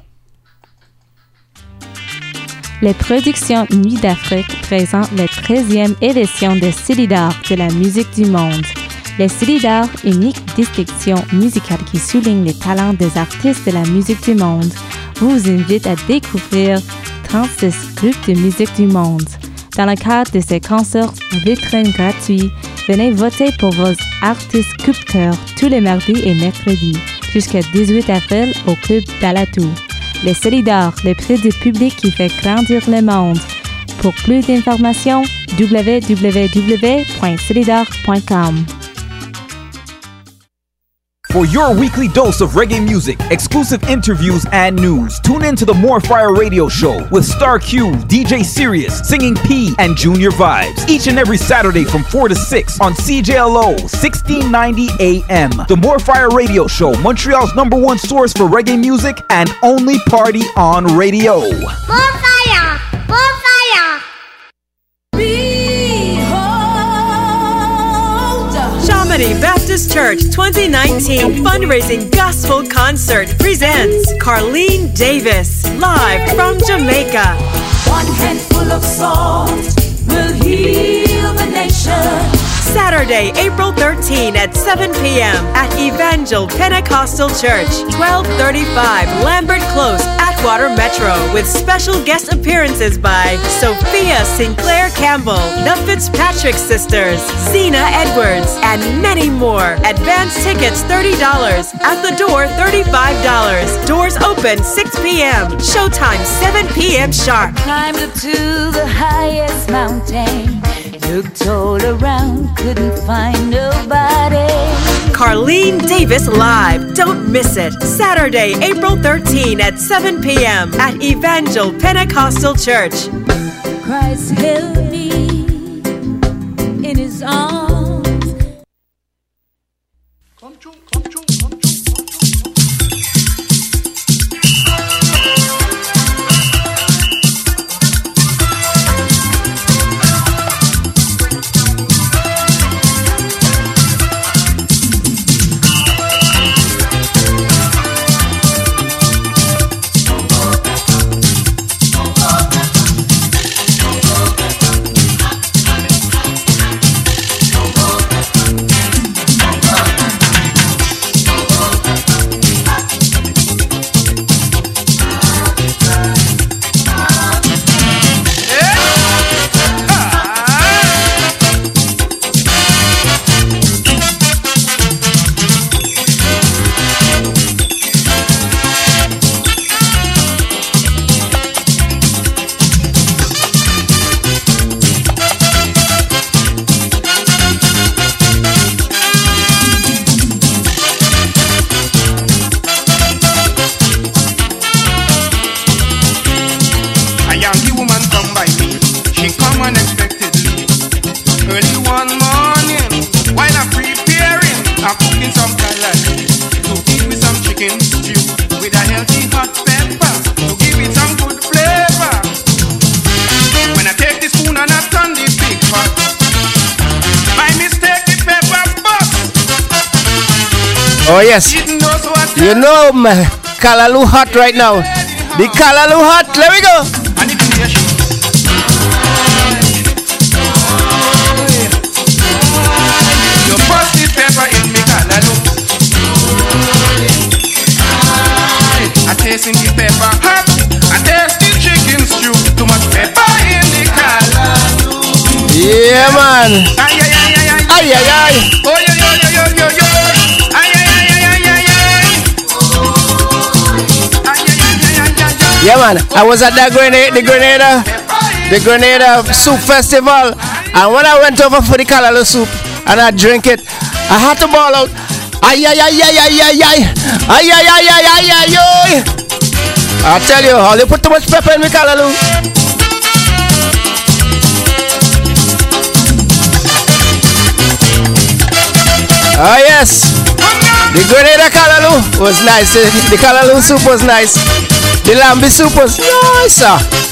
Les productions Nuit d'Afrique présentent la treizième édition des Célidars de la musique du monde. Les Célidars, unique distinction musicale qui souligne les talents des artistes de la musique du monde, vous invite à découvrir trente-six groupes de musique du monde. Dans le cadre de ces concerts vitrines gratuits, venez voter pour vos artistes coup de cœur tous les mardis et mercredis jusqu'à dix-huit avril au Club d'Alatou. Les Célidars, le prix du public qui fait grandir le monde. Pour plus d'informations, w w w point célidars point com. for your weekly dose of reggae music, exclusive interviews, and news. Tune in to the More Fire Radio Show with Star Q, D J Sirius, Singing P, and Junior Vibes. Each and every Saturday from four to six on C J L O sixteen ninety A M. The More Fire Radio Show, Montreal's number one source for reggae music and only party on radio. More fire! More fire! Chamonix Baptist Church twenty nineteen Fundraising Gospel Concert presents Carlene Davis live from Jamaica. One handful of salt will heal the nation. Saturday, April thirteenth at seven p.m. at Evangel Pentecostal Church, twelve thirty-five Lambert Close, Atwater Metro, with special guest appearances by Sophia Sinclair Campbell, the Fitzpatrick Sisters, Zena Edwards, and many more. Advance tickets thirty dollars. At the door, thirty-five dollars. Doors open six p.m. Showtime seven p.m. sharp. Climbed up to the highest mountain. Looked all around, couldn't find nobody. Carlene Davis live. Don't miss it. Saturday, April thirteenth at seven p.m. at Evangel Pentecostal Church. Christ held me in his arms. Come true, come true, come true. Oh yes, you know my Callaloo hot right now. The Callaloo hot, let me go. You put the pepper in me Callaloo. I taste in the pepper hot. I taste the chicken stew. Too much pepper in the Callaloo. Yeah man. Ay ay ay ay ay. Ay ay ay. Oh yo yo yo yo yo yo. Yeah man, I was at that Grenada, the Grenada, the Grenada Soup Festival, and when I went over for the Callaloo soup and I drink it, I had to ball out. Ay ay ay ay ay ay ay ay ay ay ay ay ay ay. I tell you, how they put too much pepper in the Callaloo. Oh yes, the Grenada Callaloo was nice. The, the Callaloo soup was nice. The lamb soup was nice.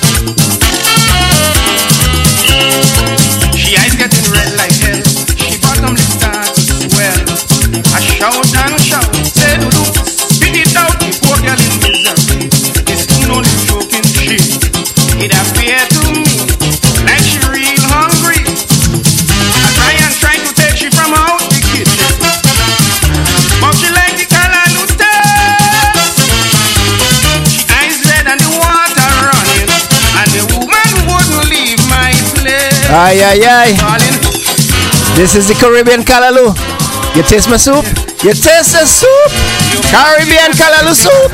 She eyes getting red like hell. She bottom lip start to swell. I shout and shout, say do do, spit it out. The poor girl in misery is too only joking shit. It appeared to me like she real hungry. I try and try to take she from out the kitchen, but she like the Callaloo taste. She eyes red and the water running, and the woman wouldn't leave my place. Ay ay ay. This is the Caribbean Callaloo. You taste my soup? You taste the soup? Caribbean Callaloo soup.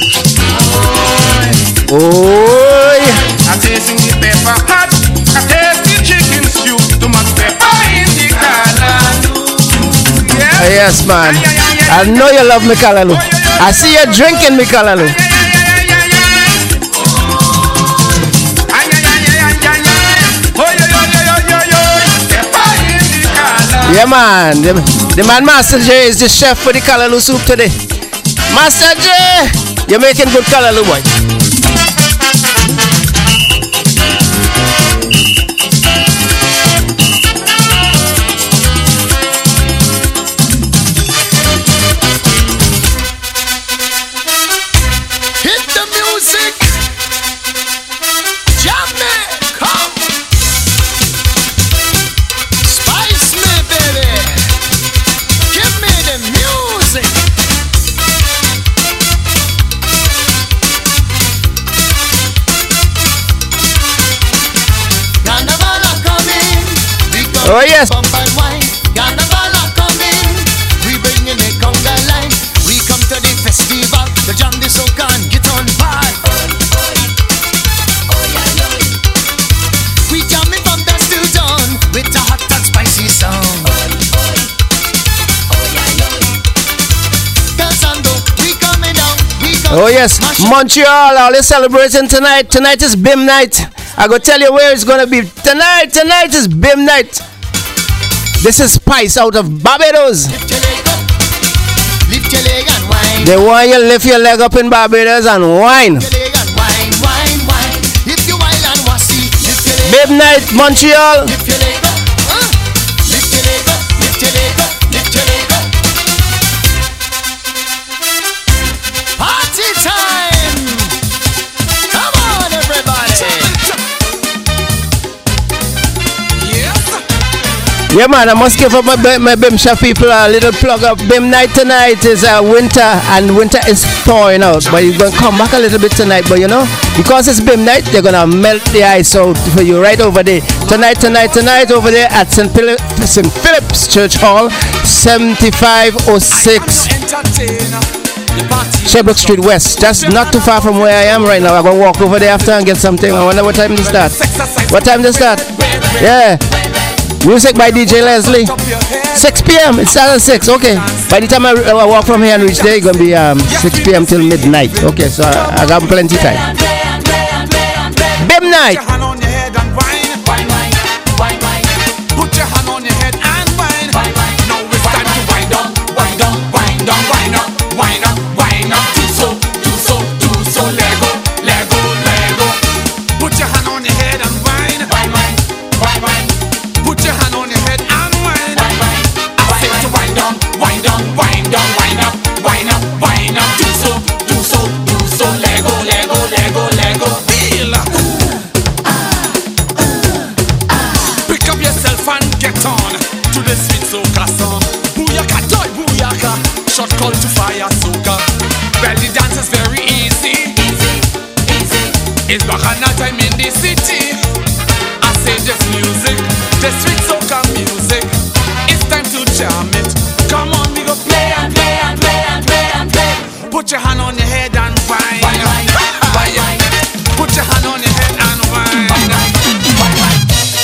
Oh. I taste the pepper hot. I taste the chicken stew. Too much pepper in the Callaloo. Yes, man. I know you love me, Callaloo. I see you drinking me, Callaloo. Yeah, man. The, the man Master J is the chef for the Callaloo soup today. Master J, you're making good Callaloo, boy. Oh yes. We bring in the conga line. We come to the festival. The jam the soca and get on part. We jamming from dusk till dawn with a hot and spicy sound. We coming down. We Oh yes, Montreal, all is celebrating tonight. Tonight is B I M night. I go tell you where it's gonna be tonight. Tonight is B I M night. This is Spice out of Barbados. Lift your leg up. Lift your leg and wine. They want you to lift your leg up in Barbados and wine. Lift your leg and wine, wine, wine. If you wild and wassy, lift your leg B I M night, Montreal. Lift your leg up. Uh. Lift your leg up. Lift your leg up. Lift your leg up. Party time. Come on, everybody. Yeah, man, I must give up my, my B I M chef people a little plug up. B I M night tonight is uh, winter, and winter is thawing out. But you're going to come back a little bit tonight. But you know, because it's B I M night, they're going to melt the ice out for you right over there. Tonight, tonight, tonight, over there at Saint Philip's Church Hall, seventy-five oh six Sherbrooke Street West. Just not too far from where I am right now. I'm going to walk over there after and get something. I wonder what time to start. What time to start? Yeah. Music by D J Leslie. six p.m. It starts at six. Okay. By the time I, I walk from here and reach there, it's going to be um, six p.m. till midnight. Okay, so I, I got plenty of time. B I M night. Put your hand on your head and wine. Now it's time to wind up, wind up, wind up, wind up, wind up, wind up. Do so, do so, do so. Lego, Lego, Lego. Put your hand on your head and wine. Wine, wine, wine, wine. Put your hand on your head and wine. Wine, wine. I say to wind up, wind up, wind up, wind up, wind up, wind up. Do so, do so, do so. Lego, Lego, Lego, Lego. Feel. Pick up yourself and get on to the sweet soca song. Booyaka, joy, booyaka. Short call to fire soca. Belly dance is very easy. Easy, easy. It's Bacana time in the city. I say this music, the sweet soca music. It's time to jam it. Come on, we go play and play and play and play and play. Put your hand on your head and whine. Whine, whine, whine, whine. Put your hand on your head and whine. Whine, whine, whine, whine.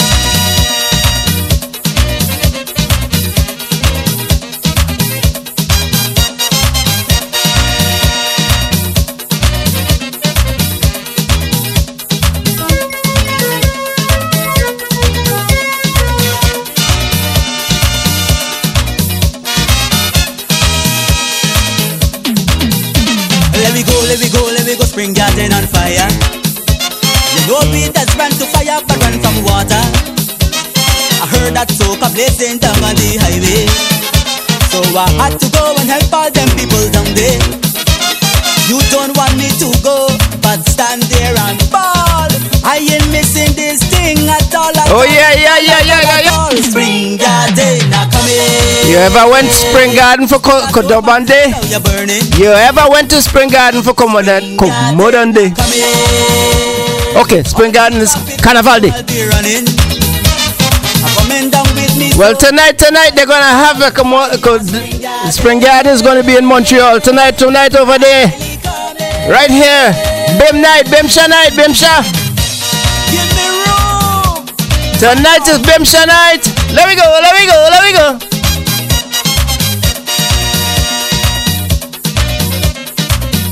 Let me go, let me go, let me go, spring garden on fire. You know we that's run to fire, but run from water. I heard that soca blazing down on the highway, so I had to go and help all them people down there. You don't want me to go, but stand there and ball. I ain't missing this thing at all. At Oh all, yeah, yeah, yeah, yeah, yeah, yeah. all. Spring garden a coming. You ever went Spring Garden for Co- Kodobande? You're burning. You ever went to Spring Garden for Komodande? Komodande? Okay, Spring Garden is Carnival Day. I'll be running. I'm coming down with me. Well, tonight, tonight they're gonna have a Komo- Ko- Spring Garden is gonna be in Montreal tonight, tonight over there, right here. B I M night, B I M Sha night, B I M Sha. Give me room. Tonight is B I M Sha night. Let me go, let me go, let me go.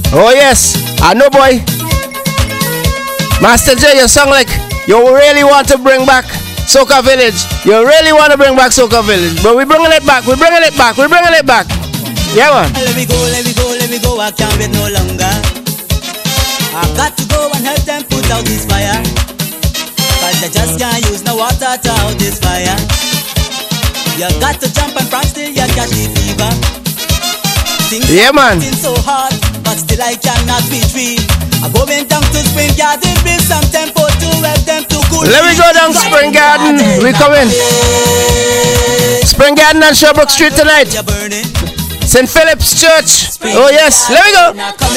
Oh yes, I know, boy. Master J, you sound like you really want to bring back Soca Village. You really want to bring back Soca Village, but we're bringing it back. We're bringing it back. We're bringing it back. Yeah, man. Let me go, let me go, let me go. I can't wait no longer. I got to go and help them put out this fire. Cause they just can't use no water to out this fire. You got to jump and prance till you catch the fever. Things yeah, man. So hard, but still I cannot be free. I'm going down to Spring Garden, bring some tempo to help them to cool. Let me go down Spring Garden. We coming. Spring Garden on Sherbrooke Street tonight. Saint Philip's Church. Oh yes, let me go.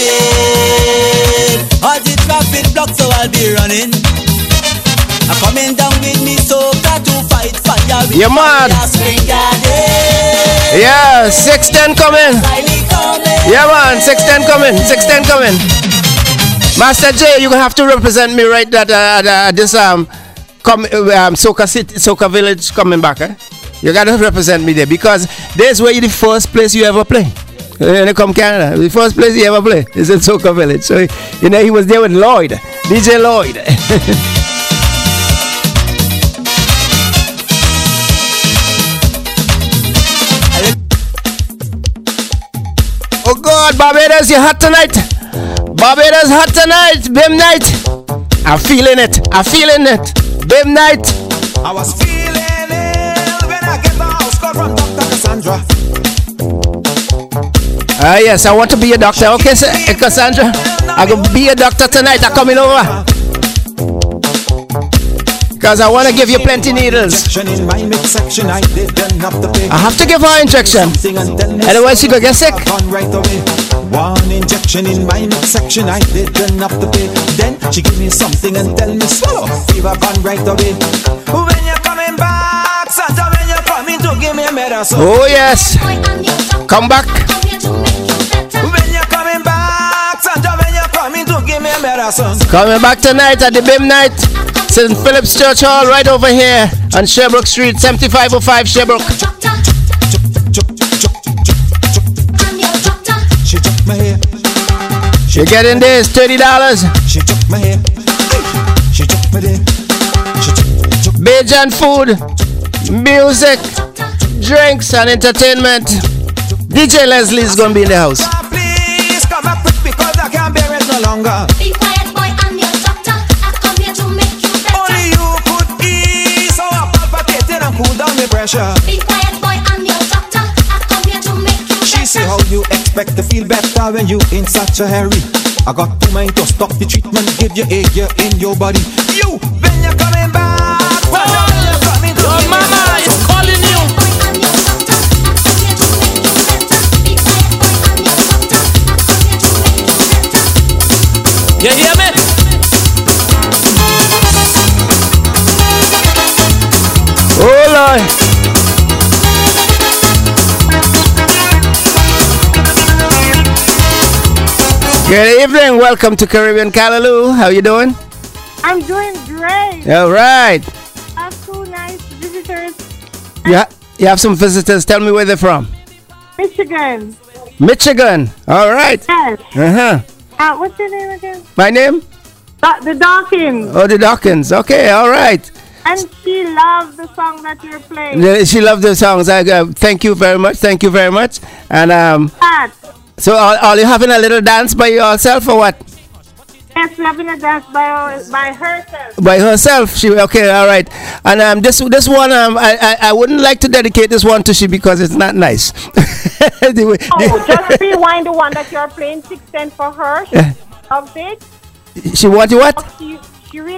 All the traffic blocked, so I'll be running. I'm coming down with me, so got to fight fire. You're mad. Yeah, six ten coming. Yeah, man, six ten coming. six ten coming. Master J, you have to represent me right at uh, uh, this um, com- um Soca City, Soca Village coming back. Eh? You gotta represent me there because this where you the first place you ever play. When you come Canada, the first place you ever play is in Soca Village. So you know he was there with Lloyd, D J Lloyd. Oh God, Barbados, you're hot tonight. Barbados hot tonight. Bim night. I'm feeling it. I'm feeling it. Bim night. I was feeling it when I get the house call from Doctor Cassandra. Ah uh, yes, I want to be a doctor. Okay, sir, Cassandra. I go be a doctor tonight. I'm coming over. Because I want to give you plenty needles. I have to give her injection. Otherwise she could get sick. One injection in my midsection, I didn't have to pay. Then she give me something and tell me swallow. Fever gone right away. When you're coming back, Santa, when you're coming to give me a medicine. Oh yes. Come back. When you're coming back, Santa, when you're coming to give me a medicine. Coming back tonight at the Bim Night. Saint Philip's Church Hall right over here on Sherbrooke Street, seventy-five oh five Sherbrooke. She took my hair. You get in there, it's thirty dollars. She took my hair. She took my hair. Bajan food, music, drinks, and entertainment. D J Leslie is gonna be in the house. Please come back quick because I can't bear it no longer. Be quiet, boy, I'm your doctor. I come here to make you better. Only you could ease so I'm palpitating and cool down my pressure. Be quiet, boy, I'm your doctor. I come here to make you better. She say how you expect to feel better when you in such a hurry. I got two mind to stop the treatment, give you a year in your body. You, when you're coming back, oh, you're coming to your mama is calling you. You hear me? Oh Lord. Good evening. Welcome to Caribbean Callaloo. How you doing? I'm doing great. All right. I have two nice visitors. Yeah, you have some visitors. Tell me where they're from. Michigan. Michigan. All right. Yes. Uh-huh. Uh, what's your name again? My name? Da- the Dawkins. Oh, the Dawkins. Okay, all right. And she loves the song that you're playing. Yeah, she loves the songs. I uh, thank you very much. Thank you very much. And um, Pat. so are, are you having a little dance by yourself or what? Yes, having a dance by by herself. By herself. She okay. All right. And um, this this one um, I, I I wouldn't like to dedicate this one to she because it's not nice. the way, oh, the just rewind the one that you're playing six ten for her. She Yeah. loves it. She want you what? She, she really